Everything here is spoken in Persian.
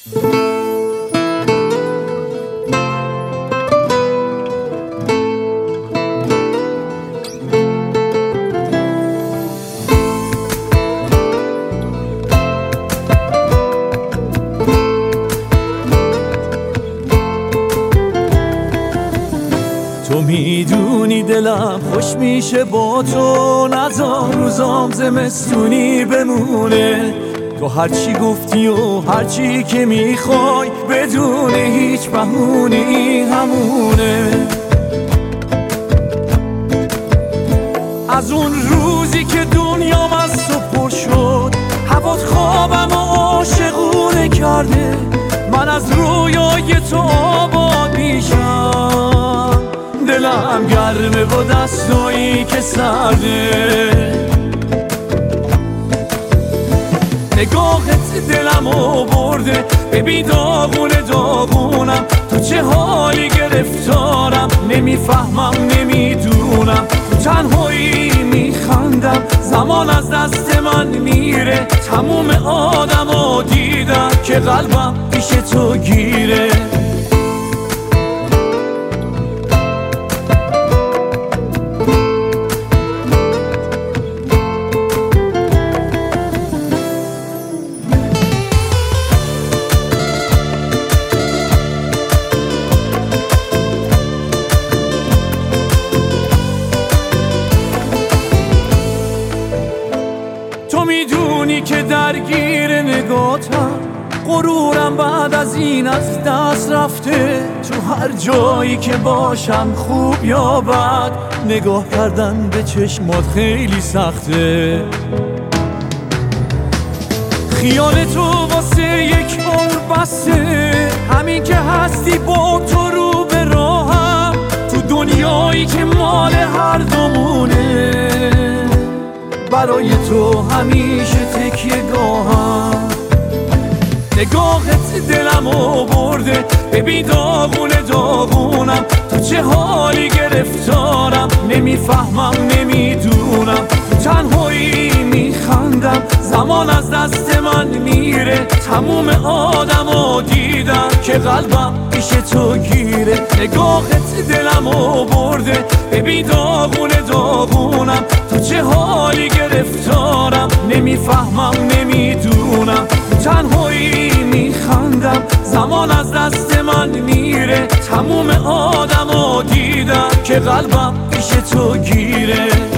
تو میدونی دلم خوش میشه با تو، نذار روزام زمستونی بمونه. تو هرچی گفتی و هرچی که میخوای بدون هیچ بهونه‌ای همونه. از اون روزی که دنیام از تو پر شد، هوات خوابم و عاشقونه کرده. من از رویای تو آباد میشم، دلم گرمه با دستایی که سرده. نگاهت دلمو برده، ببین داغونه داغونم. تو چه حالی گرفتارم، نمیفهمم نمیدونم. تو تنهایی میخندم، زمان از دست من میره. تموم آدمو دیدم که قلبم پیش تو گیره. تو میدونی که درگیر نگاتم، غرورم بعد از این از دست رفته. تو هر جایی که باشم خوب یا بد، نگاه کردن به چشمات خیلی سخته. خیال تو واسه یک بار بسته، همین که هستی با تو رو به راهم. تو دنیایی که مال هر دومونه، برای تو همیشه تکیه گاهم. نگاهت دلمو برده، ببین داغونه داغونم. تو چه حالی گرفتارم، نمیفهمم نمیدونم. تو تنهایی میخندم، زمان از دست من میره. تموم آدمو دیدم که قلبم پیش تو گیره. نگاهت دلمو برده، ببین داغونه داغونم. تو چه حالی گرفتارم، نمیفهمم نمیدونم. تو تنهایی میخندم، زمان از دست من میره. تموم آدمو دیدم که قلبم پیش تو گیره.